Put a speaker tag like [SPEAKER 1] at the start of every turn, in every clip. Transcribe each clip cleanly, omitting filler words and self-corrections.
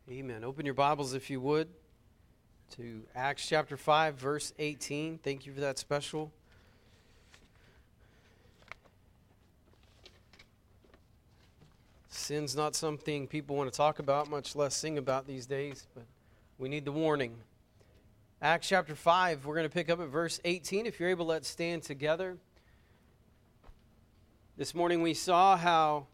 [SPEAKER 1] Amen. Open your Bibles, if you would, to Acts chapter 5, verse 18. Thank you for that special. Sin's not something people want to talk about, much less sing about these days, but we need the warning. Acts chapter 5, we're going to pick up at verse 18. If you're able, let's stand together. This morning we saw how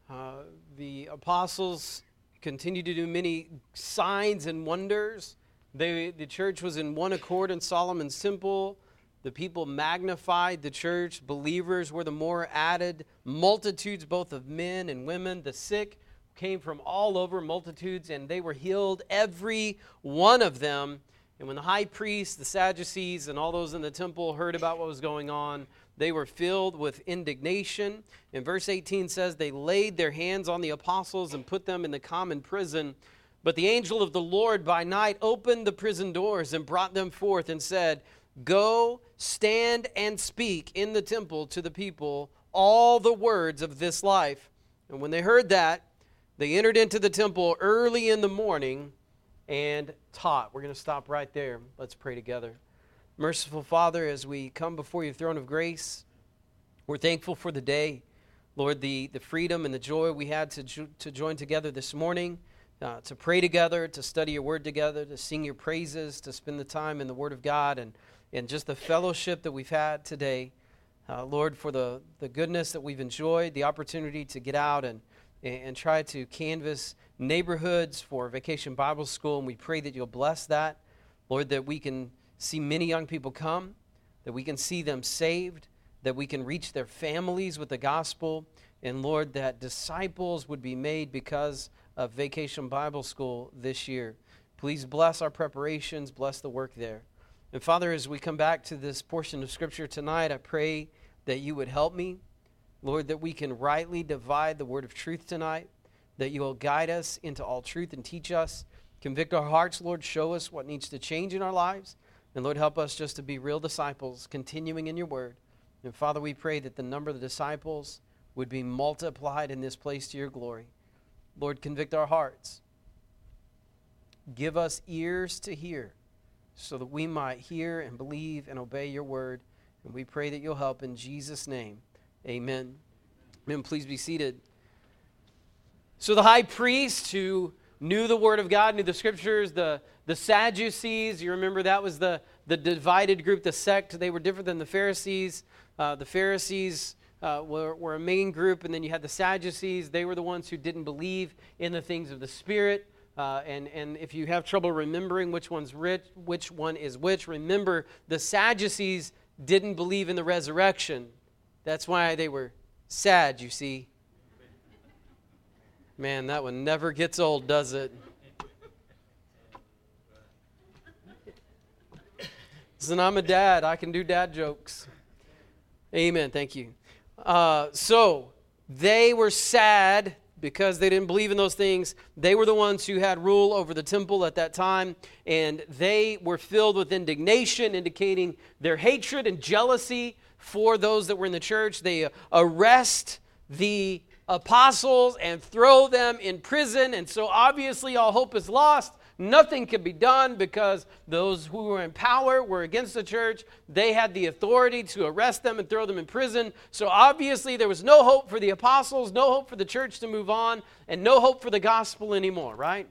[SPEAKER 1] the apostles continued to do many signs and wonders. The church was in one accord in Solomon's temple. The people magnified the church. Believers were the more added. Multitudes both of men and women. The sick came from all over, multitudes, and they were healed, every one of them. And when the high priest, the Sadducees, and all those in the temple heard about what was going on, they were filled with indignation. And verse 18 says, they laid their hands on the apostles and put them in the common prison. But the angel of the Lord by night opened the prison doors and brought them forth and said, go, stand and speak in the temple to the people all the words of this life. And when they heard that, they entered into the temple early in the morning and taught. We're going to stop right there. Let's pray together. Merciful Father, as we come before your throne of grace, we're thankful for the day. Lord, the freedom and the joy we had to join together this morning, to pray together, to study your word together, to sing your praises, to spend the time in the word of God, and just the fellowship that we've had today. Lord, for the goodness that we've enjoyed, the opportunity to get out and try to canvass neighborhoods for Vacation Bible School, and we pray that you'll bless that. Lord, that we can see many young people come, that we can see them saved, that we can reach their families with the gospel, and Lord, that disciples would be made because of Vacation Bible School this year. Please bless our preparations, bless the work there. And Father, as we come back to this portion of Scripture tonight, I pray that you would help me, Lord, that we can rightly divide the word of truth tonight, that you will guide us into all truth and teach us. Convict our hearts, Lord, show us what needs to change in our lives. And Lord, help us just to be real disciples, continuing in your word. And Father, we pray that the number of the disciples would be multiplied in this place to your glory. Lord, convict our hearts. Give us ears to hear so that we might hear and believe and obey your word. And we pray that you'll help in Jesus' name. Amen. Amen. Please be seated. So the high priest who knew the word of God, knew the scriptures, the Sadducees, you remember that was the divided group, the sect. They were different than the Pharisees. The Pharisees were a main group, and then you had the Sadducees. They were the ones who didn't believe in the things of the Spirit. And if you have trouble remembering which one is which, remember the Sadducees didn't believe in the resurrection. That's why they were sad, you see. Man, that one never gets old, does it? Listen, I'm a dad. I can do dad jokes. Amen. Thank you. So they were sad because they didn't believe in those things. They were the ones who had rule over the temple at that time, and they were filled with indignation, indicating their hatred and jealousy for those that were in the church. They arrest the apostles and throw them in prison, and so obviously all hope is lost. Nothing could be done because those who were in power were against the church. They had the authority to arrest them and throw them in prison. So obviously there was no hope for the apostles, no hope for the church to move on, and no hope for the gospel anymore, right?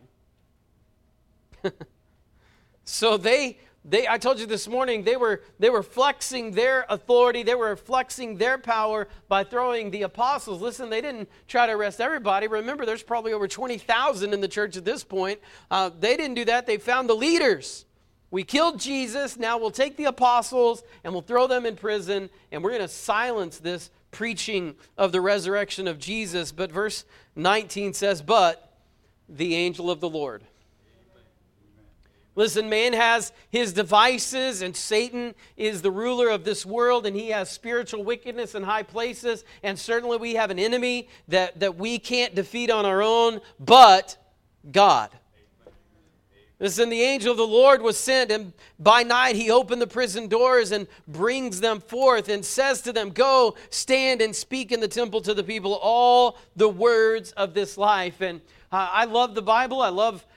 [SPEAKER 1] So I told you this morning, they were flexing their authority, they were flexing their power by throwing the apostles. Listen, they didn't try to arrest everybody. Remember, there's probably over 20,000 in the church at this point. They didn't do that. They found the leaders. We killed Jesus, now we'll take the apostles and we'll throw them in prison, and we're going to silence this preaching of the resurrection of Jesus. But verse 19 says, but the angel of the Lord. Listen, man has his devices, and Satan is the ruler of this world, and he has spiritual wickedness in high places, and certainly we have an enemy that we can't defeat on our own, but God. Listen, the angel of the Lord was sent, and by night he opened the prison doors and brings them forth and says to them, go, stand and speak in the temple to the people all the words of this life. And I love the Bible. I love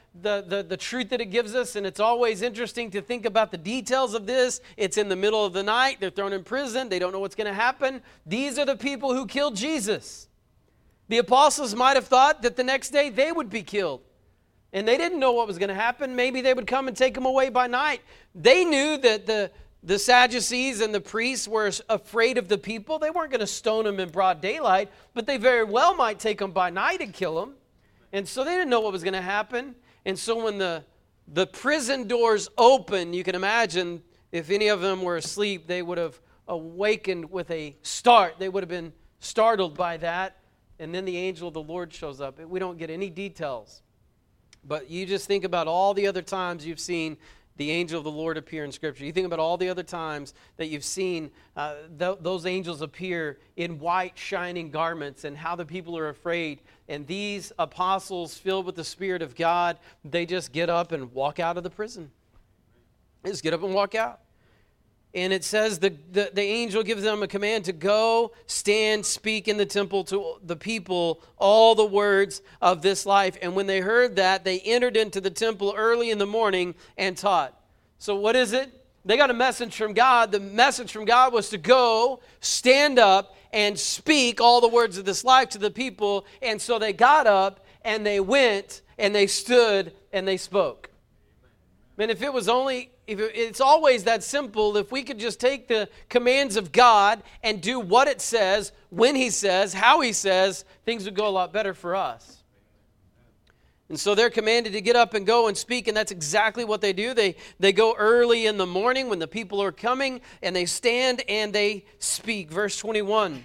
[SPEAKER 1] the truth that it gives us, and it's always interesting to think about the details of this. It's in the middle of the night. They're thrown in prison. They don't know what's going to happen. These are the people who killed Jesus. The apostles might have thought that the next day they would be killed. And they didn't know what was going to happen. Maybe they would come and take them away by night. They knew that the Sadducees and the priests were afraid of the people. They weren't going to stone them in broad daylight, but they very well might take them by night and kill them. And so they didn't know what was going to happen. And so when the prison doors opened, you can imagine if any of them were asleep, they would have awakened with a start. They would have been startled by that. And then the angel of the Lord shows up. We don't get any details. But you just think about all the other times you've seen the angel of the Lord appear in Scripture. You think about all the other times that you've seen those angels appear in white shining garments and how the people are afraid. And these apostles filled with the Spirit of God, they just get up and walk out of the prison. They just get up and walk out. And it says the angel gives them a command to go, stand, speak in the temple to the people all the words of this life. And when they heard that, they entered into the temple early in the morning and taught. So what is it? They got a message from God. The message from God was to go, stand up, and speak all the words of this life to the people. And so they got up, and they went, and they stood, and they spoke. Man, if it's always that simple, if we could just take the commands of God and do what it says, when He says, how He says, things would go a lot better for us. And so they're commanded to get up and go and speak, and that's exactly what they do. They go early in the morning when the people are coming, and they stand and they speak. Verse 21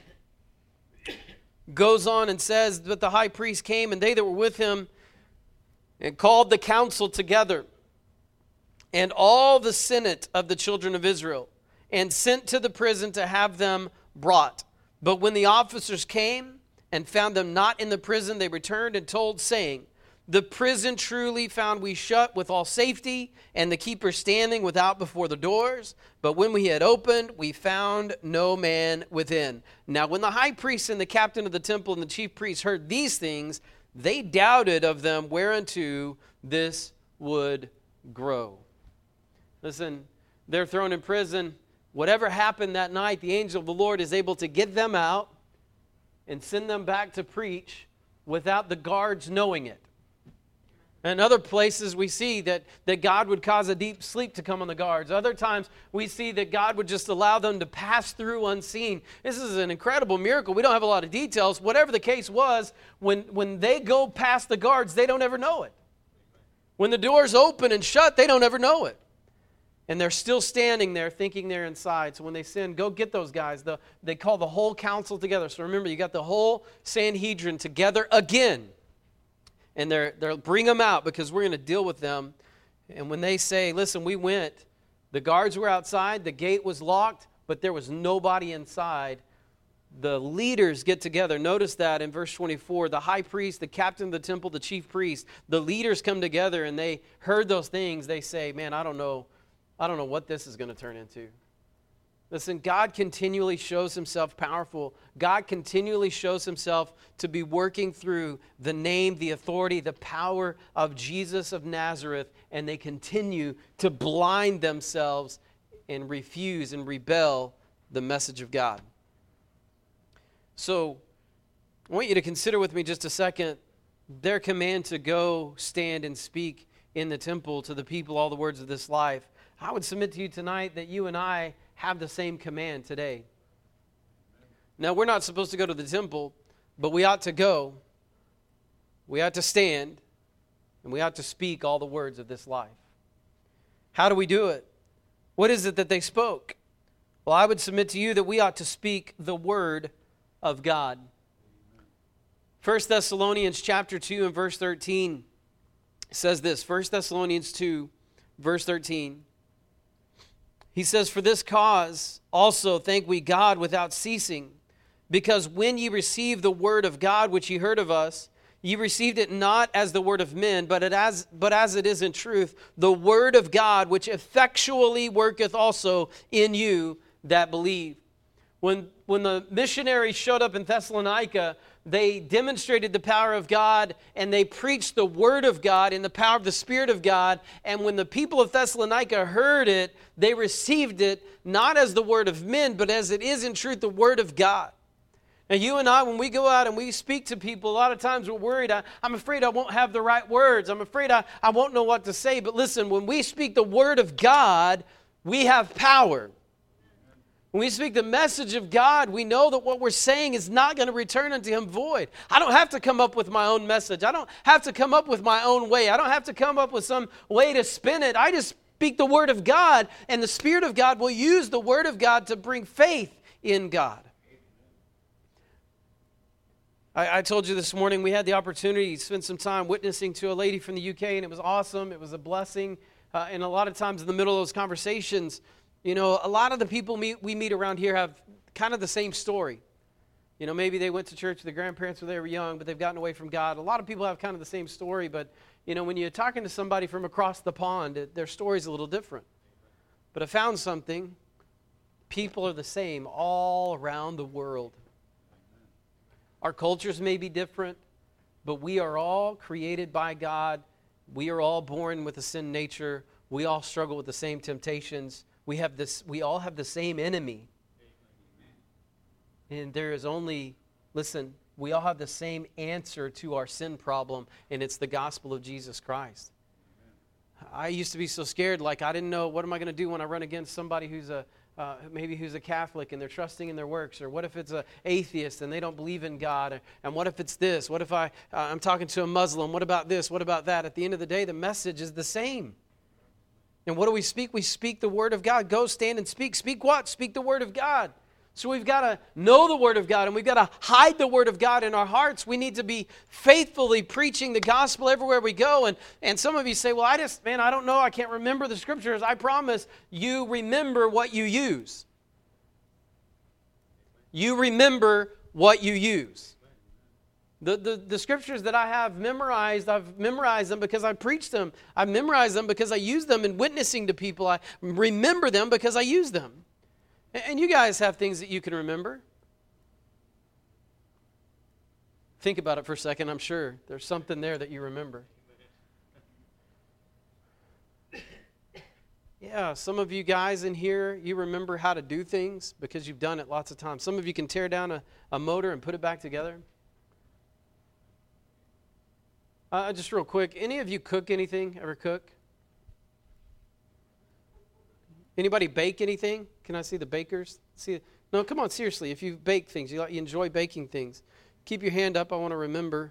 [SPEAKER 1] goes on and says, "But the high priest came, and they that were with him, and called the council together, and all the senate of the children of Israel, and sent to the prison to have them brought. But when the officers came and found them not in the prison, they returned and told, saying, The prison truly found we shut with all safety, and the keeper standing without before the doors. But when we had opened, we found no man within. Now when the high priest and the captain of the temple and the chief priests heard these things, they doubted of them whereunto this would grow." Listen, they're thrown in prison. Whatever happened that night, the angel of the Lord is able to get them out and send them back to preach without the guards knowing it. And other places we see that God would cause a deep sleep to come on the guards. Other times we see that God would just allow them to pass through unseen. This is an incredible miracle. We don't have a lot of details. Whatever the case was, when they go past the guards, they don't ever know it. When the doors open and shut, they don't ever know it. And they're still standing there thinking they're inside. So when they send, go get those guys. They call the whole council together. So remember, you got the whole Sanhedrin together again. And they'll bring them out because we're going to deal with them. And when they say, listen, we went, the guards were outside, the gate was locked, but there was nobody inside. The leaders get together. Notice that in verse 24, the high priest, the captain of the temple, the chief priest, the leaders come together and they heard those things. They say, man, I don't know what this is going to turn into. Listen, God continually shows Himself powerful. God continually shows Himself to be working through the name, the authority, the power of Jesus of Nazareth, and they continue to blind themselves and refuse and rebel the message of God. So, I want you to consider with me just a second their command to go, stand, and speak in the temple to the people all the words of this life. I would submit to you tonight that you and I have the same command today. Now, we're not supposed to go to the temple, but we ought to go. We ought to stand, and we ought to speak all the words of this life. How do we do it? What is it that they spoke? Well, I would submit to you that we ought to speak the word of God. 1 Thessalonians chapter 2 and verse 13 says this. 1 Thessalonians 2, verse 13. He says, "For this cause also thank we God without ceasing, because when ye received the word of God which ye heard of us, ye received it not as the word of men, but as it is in truth, the word of God which effectually worketh also in you that believe." When the missionaries showed up in Thessalonica, they demonstrated the power of God, and they preached the Word of God in the power of the Spirit of God. And when the people of Thessalonica heard it, they received it not as the word of men, but as it is in truth the Word of God. Now, you and I, when we go out and we speak to people, a lot of times we're worried. I'm afraid I won't have the right words. I'm afraid I won't know what to say. But listen, when we speak the Word of God, we have power. When we speak the message of God, we know that what we're saying is not going to return unto Him void. I don't have to come up with my own message. I don't have to come up with my own way. I don't have to come up with some way to spin it. I just speak the Word of God, and the Spirit of God will use the Word of God to bring faith in God. I told you this morning we had the opportunity to spend some time witnessing to a lady from the UK, and it was awesome. It was a blessing. And a lot of times in the middle of those conversations, you know, a lot of the people we meet around here have kind of the same story. You know, maybe they went to church with their grandparents when they were young, but they've gotten away from God. A lot of people have kind of the same story, but, you know, when you're talking to somebody from across the pond, their story's a little different. But I found something. People are the same all around the world. Our cultures may be different, but we are all created by God. We are all born with a sin nature. We all struggle with the same temptations. We all have the same enemy. And there is only, listen, we all have the same answer to our sin problem, and it's the gospel of Jesus Christ. I used to be so scared, like I didn't know, what am I going to do when I run against somebody who's who's a Catholic and they're trusting in their works? Or what if it's an atheist and they don't believe in God? And what if it's this? What if I'm talking to a Muslim? What about this? What about that? At the end of the day, the message is the same. And what do we speak? We speak the Word of God. Go stand and speak. Speak what? Speak the Word of God. So we've got to know the Word of God, and we've got to hide the Word of God in our hearts. We need to be faithfully preaching the gospel everywhere we go. And some of you say, well, I don't know. I can't remember the Scriptures. I promise you remember what you use. You remember what you use. The Scriptures that I have memorized, I've memorized them because I preach them. I memorized them because I use them in witnessing to people. I remember them because I use them. And you guys have things that you can remember. Think about it for a second. I'm sure there's something there that you remember. Yeah, some of you guys in here, you remember how to do things because you've done it lots of times. Some of you can tear down a motor and put it back together. Just real quick, any of you cook anything? Ever cook? Anybody bake anything? Can I see the bakers? No, come on, seriously. If you bake things, you enjoy baking things, keep your hand up. I want to remember.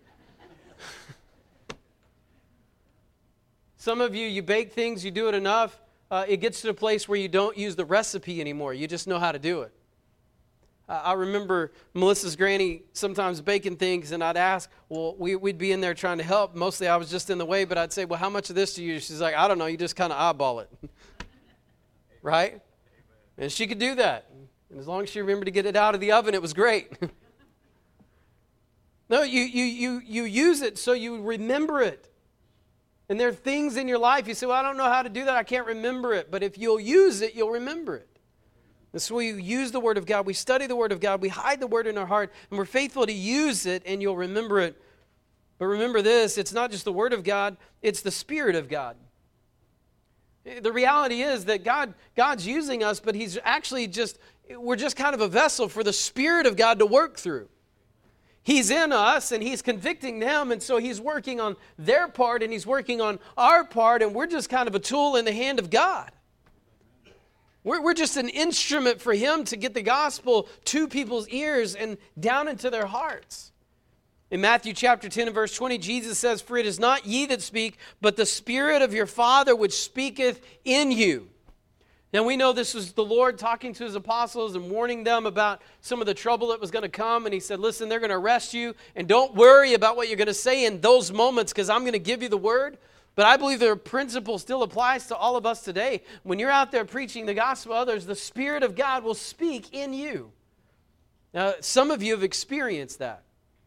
[SPEAKER 1] Some of you bake things, you do it enough, it gets to the place where you don't use the recipe anymore. You just know how to do it. I remember Melissa's granny sometimes baking things, and I'd ask, well, we'd be in there trying to help. Mostly I was just in the way, but I'd say, well, how much of this do you use? She's like, I don't know, you just kind of eyeball it. Right? And she could do that. And as long as she remembered to get it out of the oven, it was great. No, you use it so you remember it. And there are things in your life, you say, well, I don't know how to do that, I can't remember it. But if you'll use it, you'll remember it. And so we use the Word of God, we study the Word of God, we hide the Word in our heart, and we're faithful to use it, and you'll remember it. But remember this, it's not just the Word of God, it's the Spirit of God. The reality is that God's using us, but He's actually we're just kind of a vessel for the Spirit of God to work through. He's in us, and He's convicting them, and so He's working on their part, and He's working on our part, and we're just kind of a tool in the hand of God. We're just an instrument for Him to get the gospel to people's ears and down into their hearts. In Matthew chapter 10 and verse 20, Jesus says, for it is not ye that speak, but the Spirit of your Father which speaketh in you. Now we know this was the Lord talking to His apostles and warning them about some of the trouble that was going to come. And He said, listen, they're going to arrest you, and don't worry about what you're going to say in those moments, because I'm going to give you the word. But I believe the principle still applies to all of us today. When you're out there preaching the gospel to others, the Spirit of God will speak in you. Now, some of you have experienced that.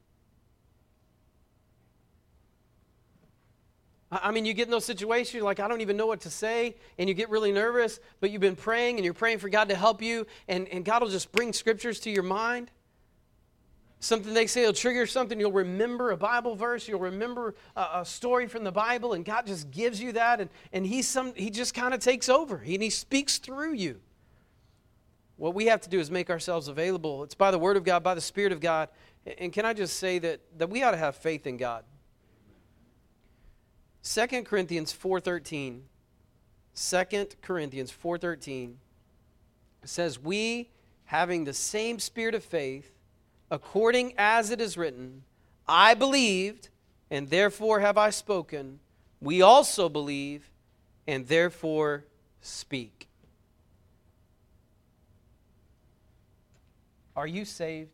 [SPEAKER 1] I mean, you get in those situations, you're like, I don't even know what to say, and you get really nervous, but you've been praying, and you're praying for God to help you, and God will just bring scriptures to your mind. Something they say will trigger something. You'll remember a Bible verse. You'll remember a story from the Bible, and God just gives you that, and He just kind of takes over, and He speaks through you. What we have to do is make ourselves available. It's by the Word of God, by the Spirit of God. And can I just say that we ought to have faith in God? 2 Corinthians 4:13. 2 Corinthians 4:13 says, we, having the same spirit of faith, according as it is written, I believed, and therefore have I spoken. We also believe, and therefore speak. Are you saved?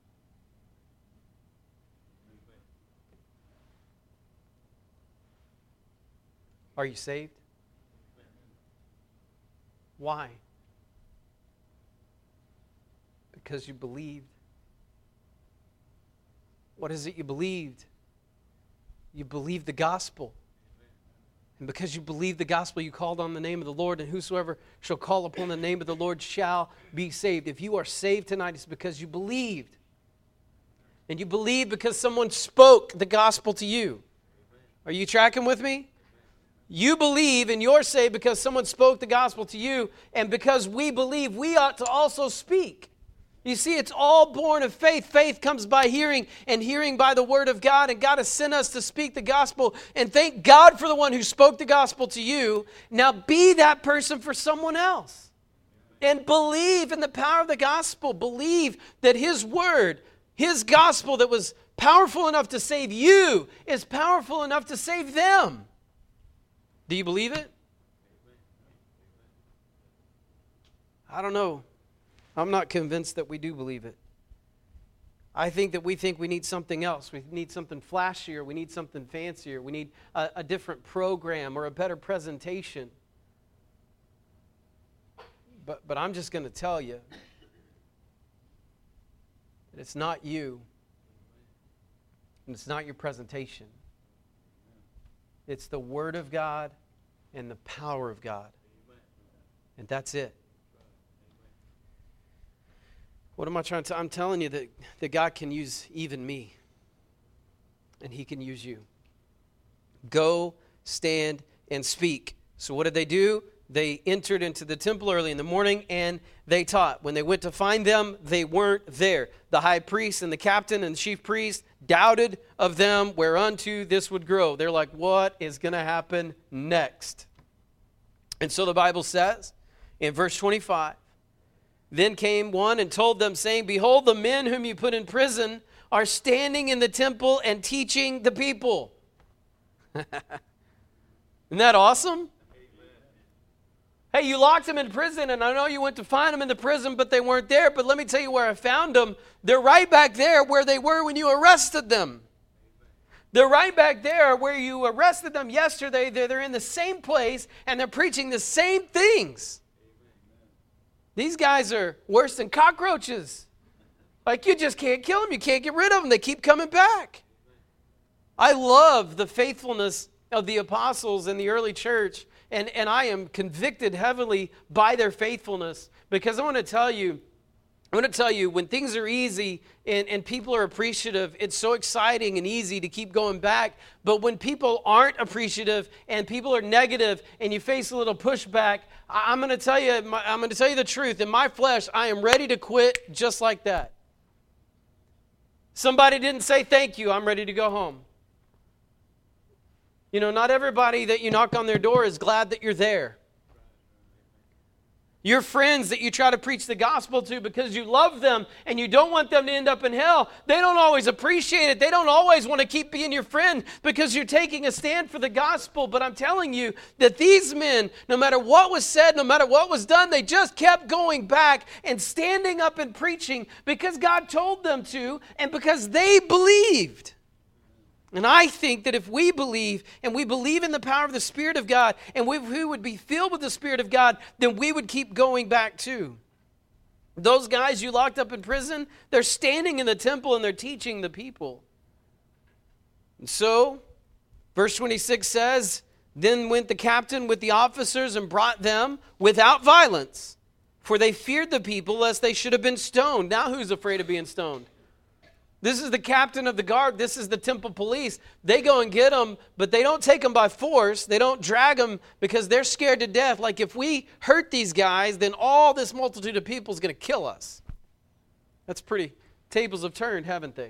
[SPEAKER 1] Are you saved? Why? Because you believed. What is it you believed? You believed the gospel. And because you believed the gospel, you called on the name of the Lord, and whosoever shall call upon the name of the Lord shall be saved. If you are saved tonight, it's because you believed. And you believed because someone spoke the gospel to you. Are you tracking with me? You believe and you're saved because someone spoke the gospel to you, and because we believe, we ought to also speak. You see, it's all born of faith. Faith comes by hearing, and hearing by the Word of God. And God has sent us to speak the gospel. And thank God for the one who spoke the gospel to you. Now be that person for someone else. And believe in the power of the gospel. Believe that His Word, His gospel that was powerful enough to save you, is powerful enough to save them. Do you believe it? I don't know. I'm not convinced that we do believe it. I think that we need something else. We need something flashier. We need something fancier. We need a different program or a better presentation. But I'm just going to tell you that it's not you, and it's not your presentation. It's the Word of God and the power of God. And that's it. What am I trying to? I'm telling you that God can use even me. And He can use you. Go, stand, and speak. So what did they do? They entered into the temple early in the morning and they taught. When they went to find them, they weren't there. The high priest and the captain and the chief priest doubted of them whereunto this would grow. They're like, what is going to happen next? And so the Bible says in verse 25, then came one and told them, saying, behold, the men whom you put in prison are standing in the temple and teaching the people. Isn't that awesome? Hey, you locked them in prison, and I know you went to find them in the prison, but they weren't there. But let me tell you where I found them. They're right back there where they were when you arrested them. They're right back there where you arrested them yesterday. They're in the same place, and they're preaching the same things. These guys are worse than cockroaches. Like, you just can't kill them. You can't get rid of them. They keep coming back. I love the faithfulness of the apostles in the early church, and I am convicted heavily by their faithfulness, because I want to tell you, when things are easy and people are appreciative, it's so exciting and easy to keep going back. But when people aren't appreciative and people are negative and you face a little pushback, I'm going to tell you the truth. In my flesh, I am ready to quit just like that. Somebody didn't say thank you, I'm ready to go home. You know, not everybody that you knock on their door is glad that you're there. Your friends that you try to preach the gospel to because you love them and you don't want them to end up in hell, they don't always appreciate it. They don't always want to keep being your friend because you're taking a stand for the gospel. But I'm telling you that these men, no matter what was said, no matter what was done, they just kept going back and standing up and preaching because God told them to and because they believed. And I think that if we believe, and we believe in the power of the Spirit of God, and we would be filled with the Spirit of God, then we would keep going back too. Those guys you locked up in prison, they're standing in the temple and they're teaching the people. And so, verse 26 says, then went the captain with the officers and brought them without violence, for they feared the people lest they should have been stoned. Now who's afraid of being stoned? This is the captain of the guard. This is the temple police. They go and get them, but they don't take them by force. They don't drag them because they're scared to death. Like, if we hurt these guys, then all this multitude of people is going to kill us. That's pretty. Tables have turned, haven't they?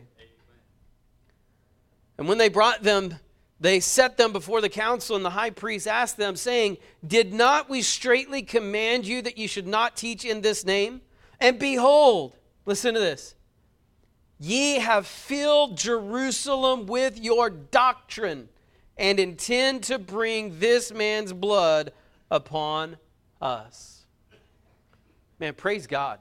[SPEAKER 1] And when they brought them, they set them before the council, and the high priest asked them, saying, "Did not we straitly command you that you should not teach in this name? And behold," listen to this, "ye have filled Jerusalem with your doctrine, and intend to bring this man's blood upon us." Man, praise God.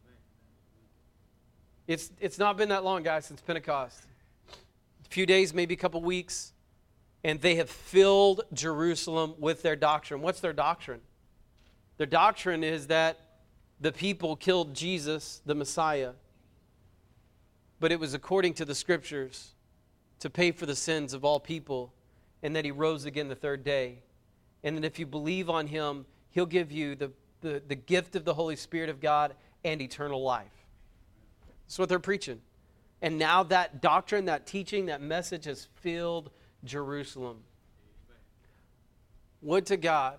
[SPEAKER 1] It's not been that long, guys, since Pentecost. A few days, maybe a couple weeks, and they have filled Jerusalem with their doctrine. What's their doctrine? Their doctrine is that the people killed Jesus, the Messiah, but it was according to the Scriptures to pay for the sins of all people, and that he rose again the third day. And that if you believe on him, he'll give you the gift of the Holy Spirit of God and eternal life. That's what they're preaching. And now that doctrine, that teaching, that message has filled Jerusalem. Would to God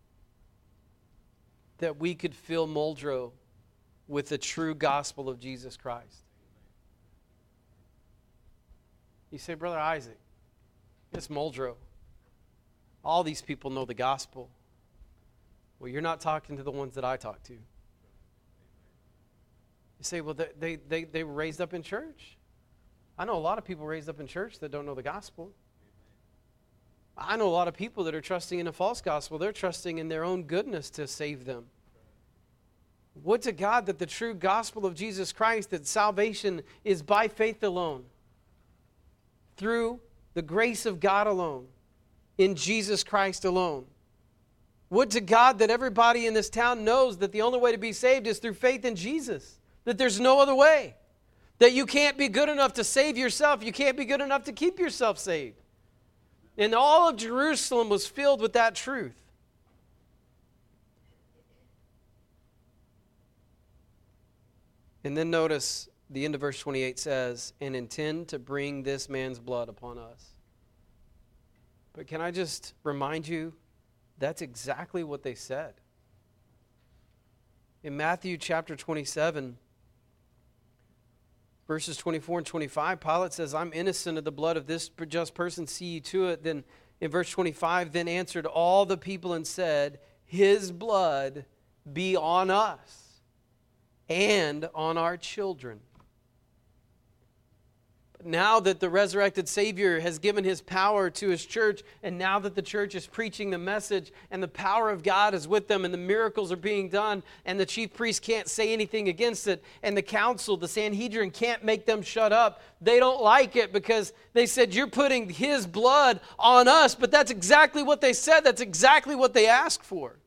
[SPEAKER 1] that we could fill Muldrow with the true gospel of Jesus Christ. You say, "Brother Isaac, it's Muldrow. All these people know the gospel." Well, you're not talking to the ones that I talk to. You say, "Well, they were raised up in church." I know a lot of people raised up in church that don't know the gospel. I know a lot of people that are trusting in a false gospel. They're trusting in their own goodness to save them. Would to God that the true gospel of Jesus Christ, that salvation is by faith alone, through the grace of God alone, in Jesus Christ alone. Would to God that everybody in this town knows that the only way to be saved is through faith in Jesus. That there's no other way. That you can't be good enough to save yourself. You can't be good enough to keep yourself saved. And all of Jerusalem was filled with that truth. And then notice the end of verse 28 says, "And intend to bring this man's blood upon us." But can I just remind you, that's exactly what they said. In Matthew chapter 27, verses 24 and 25, Pilate says, "I'm innocent of the blood of this just person, see ye to it." Then in verse 25, "Then answered all the people and said, His blood be on us and on our children." Now that the resurrected Savior has given his power to his church, and now that the church is preaching the message, and the power of God is with them, and the miracles are being done, and the chief priest can't say anything against it, and the council, the Sanhedrin, can't make them shut up. They don't like it because they said, "You're putting his blood on us." But that's exactly what they said. That's exactly what they asked for.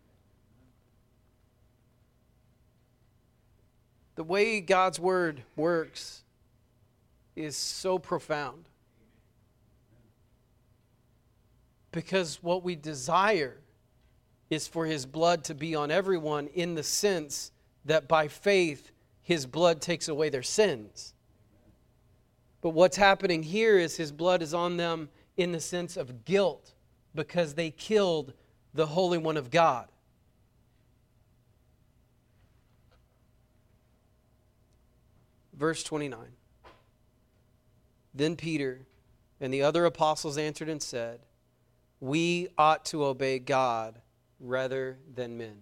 [SPEAKER 1] The way God's word works is so profound. Because what we desire is for his blood to be on everyone, in the sense that by faith his blood takes away their sins. But what's happening here is his blood is on them in the sense of guilt, because they killed the Holy One of God. Verse 29. "Then Peter and the other apostles answered and said, We ought to obey God rather than men."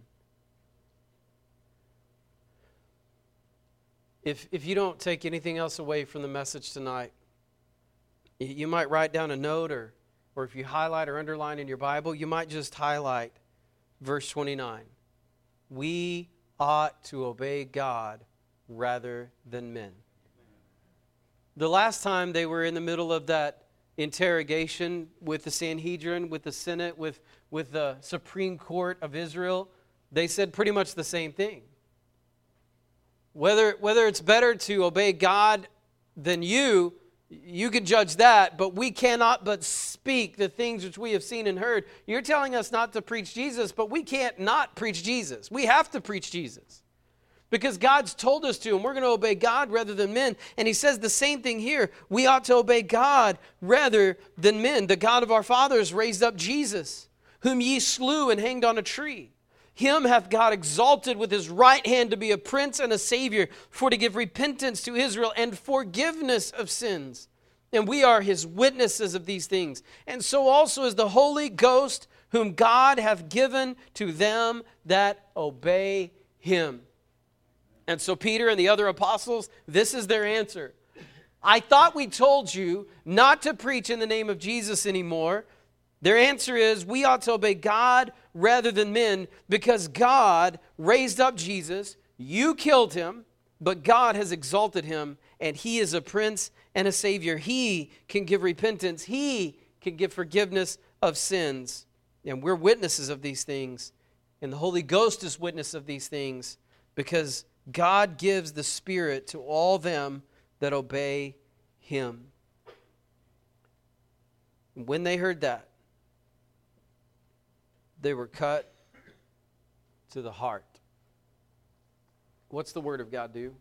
[SPEAKER 1] If you don't take anything else away from the message tonight, you might write down a note, or if you highlight or underline in your Bible, you might just highlight verse 29. We ought to obey God rather than men. The last time they were in the middle of that interrogation with the Sanhedrin, with the Senate, with the Supreme Court of Israel, they said pretty much the same thing. Whether it's better to obey God than you can judge that, but we cannot but speak the things which we have seen and heard. You're telling us not to preach Jesus, but we can't not preach Jesus. We have to preach Jesus. because God's told us to, and we're going to obey God rather than men. And he says the same thing here. We ought to obey God rather than men. The God of our fathers raised up Jesus, whom ye slew and hanged on a tree. Him hath God exalted with his right hand to be a prince and a savior, for to give repentance to Israel and forgiveness of sins. And we are his witnesses of these things. And so also is the Holy Ghost, whom God hath given to them that obey him. And so Peter and the other apostles, this is their answer. I thought we told you not to preach in the name of Jesus anymore. Their answer is, we ought to obey God rather than men, because God raised up Jesus. You killed him, but God has exalted him, and he is a prince and a savior. He can give repentance. He can give forgiveness of sins. And we're witnesses of these things. And the Holy Ghost is witness of these things, because God gives the Spirit to all them that obey him. And when they heard that, they were cut to the heart. What's the Word of God do?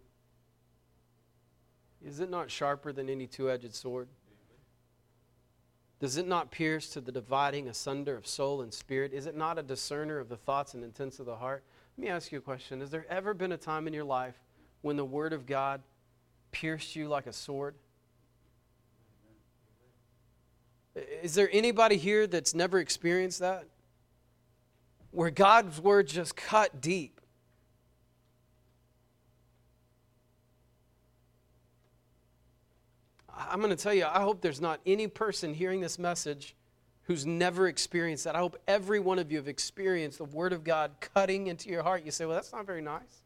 [SPEAKER 1] Is it not sharper than any two-edged sword? Does it not pierce to the dividing asunder of soul and spirit? Is it not a discerner of the thoughts and intents of the heart? Let me ask you a question. Has there ever been a time in your life when the Word of God pierced you like a sword? Is there anybody here that's never experienced that? Where God's Word just cut deep. I'm going to tell you, I hope there's not any person hearing this message who's never experienced that. I hope every one of you have experienced the Word of God cutting into your heart. You say, well, that's not very nice.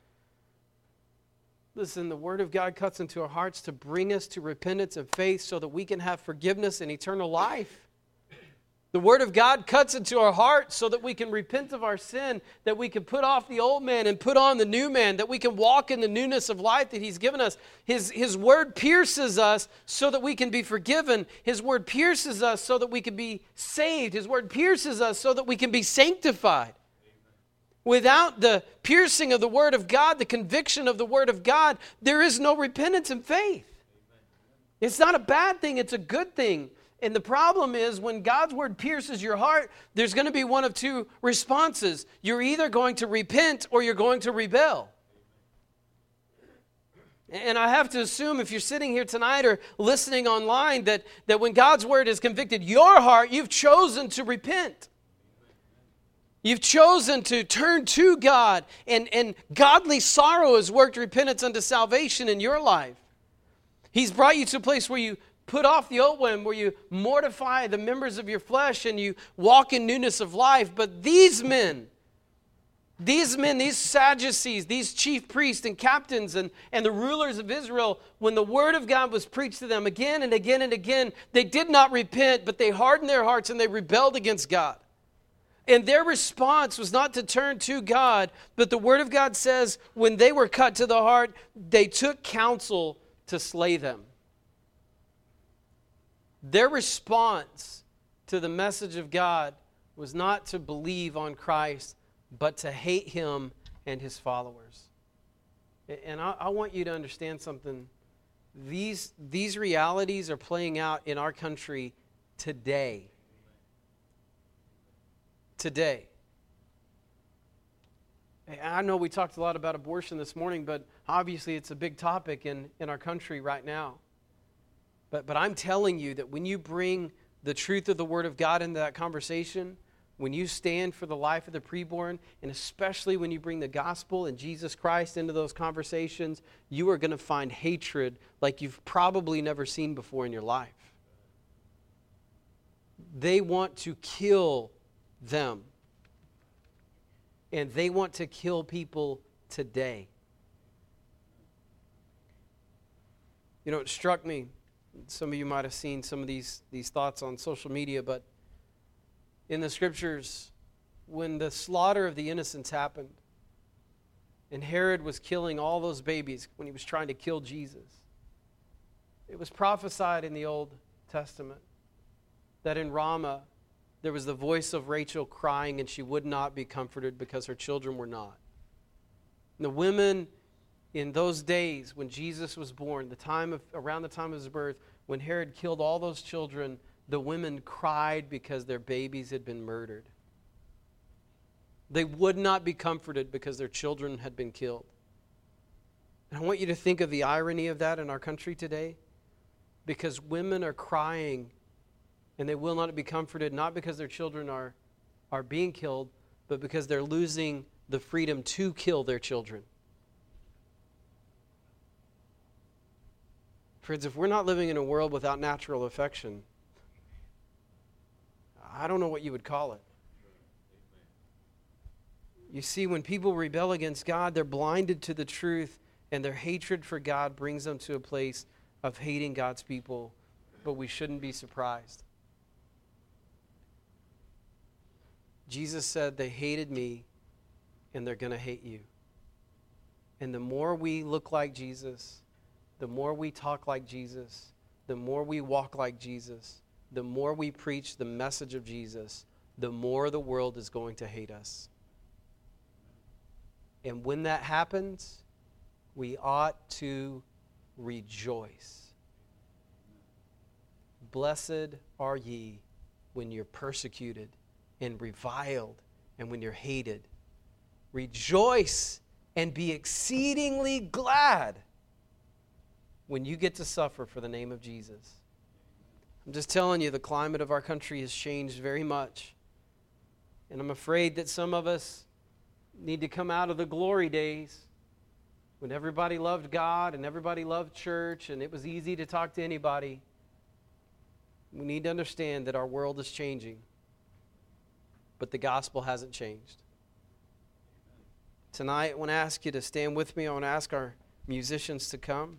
[SPEAKER 1] Listen, the Word of God cuts into our hearts to bring us to repentance and faith so that we can have forgiveness and eternal life. The Word of God cuts into our hearts so that we can repent of our sin, that we can put off the old man and put on the new man, that we can walk in the newness of life that he's given us. His Word pierces us so that we can be forgiven. His Word pierces us so that we can be saved. His Word pierces us so that we can be sanctified. Without the piercing of the Word of God, the conviction of the Word of God, there is no repentance and faith. It's not a bad thing, it's a good thing. And the problem is, when God's Word pierces your heart, there's going to be one of two responses. You're either going to repent or you're going to rebel. And I have to assume, if you're sitting here tonight or listening online, that when God's Word has convicted your heart, you've chosen to repent. You've chosen to turn to God, and godly sorrow has worked repentance unto salvation in your life. He's brought you to a place where you put off the old one, where you mortify the members of your flesh and you walk in newness of life. But these men, these Sadducees, these chief priests and captains and the rulers of Israel, when the Word of God was preached to them again and again and again, they did not repent, but they hardened their hearts and they rebelled against God. And their response was not to turn to God, but the Word of God says when they were cut to the heart, they took counsel to slay them. Their response to the message of God was not to believe on Christ, but to hate Him and His followers. And I want you to understand something. These realities are playing out in our country today. Today. I know we talked a lot about abortion this morning, but obviously it's a big topic in our country right now. But I'm telling you that when you bring the truth of the Word of God into that conversation, when you stand for the life of the preborn, and especially when you bring the gospel and Jesus Christ into those conversations, you are going to find hatred like you've probably never seen before in your life. They want to kill them. And they want to kill people today. You know, it struck me. Some of you might have seen some of these thoughts on social media, but in the Scriptures, when the slaughter of the innocents happened, and Herod was killing all those babies when he was trying to kill Jesus, it was prophesied in the Old Testament that in Ramah there was the voice of Rachel crying, and she would not be comforted because her children were not. The women in those days when Jesus was born, around the time of his birth, when Herod killed all those children, the women cried because their babies had been murdered. They would not be comforted because their children had been killed. And I want you to think of the irony of that in our country today, because women are crying and they will not be comforted, not because their children are being killed, but because they're losing the freedom to kill their children. Friends, if we're not living in a world without natural affection, I don't know what you would call it. You see, when people rebel against God, they're blinded to the truth, and their hatred for God brings them to a place of hating God's people, but we shouldn't be surprised. Jesus said, they hated me, and they're going to hate you. And the more we look like Jesus, the more we talk like Jesus, the more we walk like Jesus, the more we preach the message of Jesus, the more the world is going to hate us. And when that happens, we ought to rejoice. Blessed are ye when you're persecuted and reviled and when you're hated. Rejoice and be exceedingly glad when you get to suffer for the name of Jesus. I'm just telling you, the climate of our country has changed very much. And I'm afraid that some of us need to come out of the glory days when everybody loved God and everybody loved church and it was easy to talk to anybody. We need to understand that our world is changing, but the gospel hasn't changed. Tonight, I want to ask you to stand with me. I want to ask our musicians to come.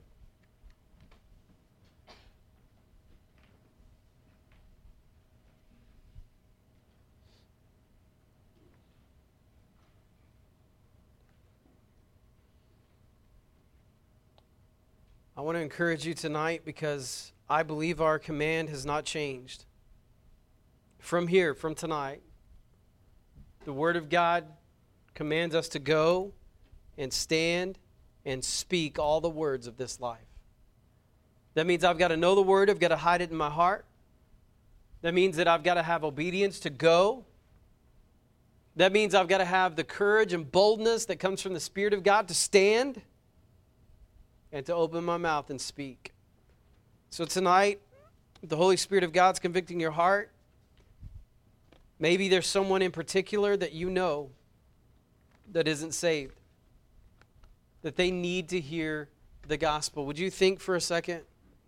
[SPEAKER 1] I want to encourage you tonight because I believe our command has not changed. From here, from tonight, the Word of God commands us to go and stand and speak all the words of this life. That means I've got to know the Word, I've got to hide it in my heart. That means that I've got to have obedience to go. That means I've got to have the courage and boldness that comes from the Spirit of God to stand and to open my mouth and speak. So tonight, the Holy Spirit of God's convicting your heart. Maybe there's someone in particular that you know that isn't saved, that they need to hear the gospel. Would you think for a second?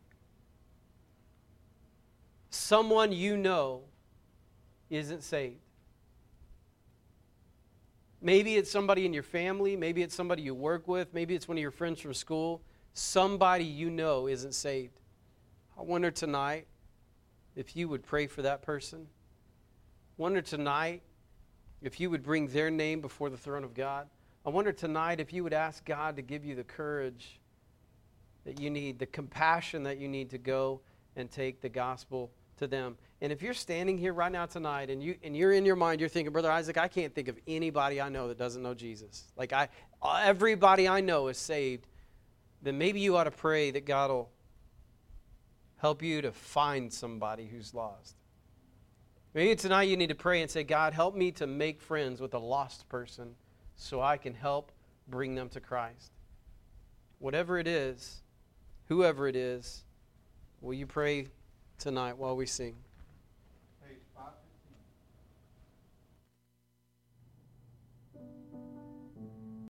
[SPEAKER 1] Someone you know isn't saved. Maybe it's somebody in your family. Maybe it's somebody you work with. Maybe it's one of your friends from school. Somebody you know isn't saved. I wonder tonight if you would pray for that person. I wonder tonight if you would bring their name before the throne of God. I wonder tonight if you would ask God to give you the courage that you need, the compassion that you need to go and take the gospel to them. And if you're standing here right now tonight and you're in your mind, you're thinking, Brother Isaac, I can't think of anybody I know that doesn't know Jesus. Like everybody I know is saved. Then maybe you ought to pray that God will help you to find somebody who's lost. Maybe tonight you need to pray and say, God, help me to make friends with a lost person so I can help bring them to Christ. Whatever it is, whoever it is, will you pray tonight while we sing?